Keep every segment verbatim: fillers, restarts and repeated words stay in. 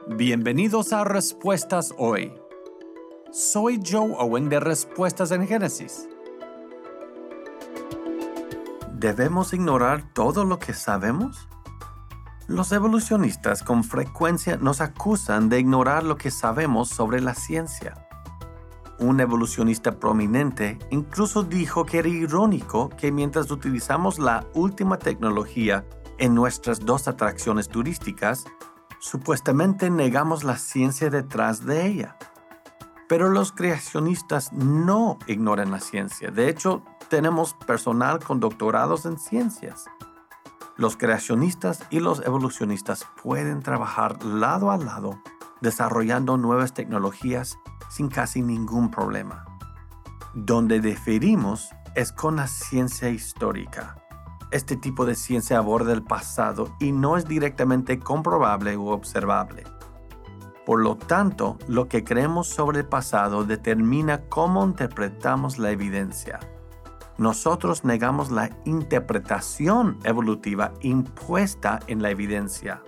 Bienvenidos a Respuestas Hoy. Soy Joe Owen de Respuestas en Génesis. ¿Debemos ignorar todo lo que sabemos? Los evolucionistas con frecuencia nos acusan de ignorar lo que sabemos sobre la ciencia. Un evolucionista prominente incluso dijo que era irónico que mientras utilizamos la última tecnología en nuestras dos atracciones turísticas, supuestamente negamos la ciencia detrás de ella. Pero los creacionistas no ignoran la ciencia. De hecho, tenemos personal con doctorados en ciencias. Los creacionistas y los evolucionistas pueden trabajar lado a lado, desarrollando nuevas tecnologías sin casi ningún problema. Donde diferimos es con la ciencia histórica. Este tipo de ciencia aborda el pasado y no es directamente comprobable u observable. Por lo tanto, lo que creemos sobre el pasado determina cómo interpretamos la evidencia. Nosotros negamos la interpretación evolutiva impuesta en la evidencia.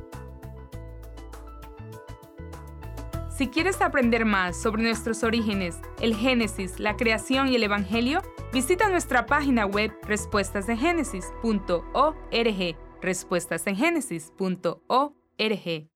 Si quieres aprender más sobre nuestros orígenes, el Génesis, la creación y el Evangelio, visita nuestra página web respuestas en génesis punto org, respuestas en génesis punto org.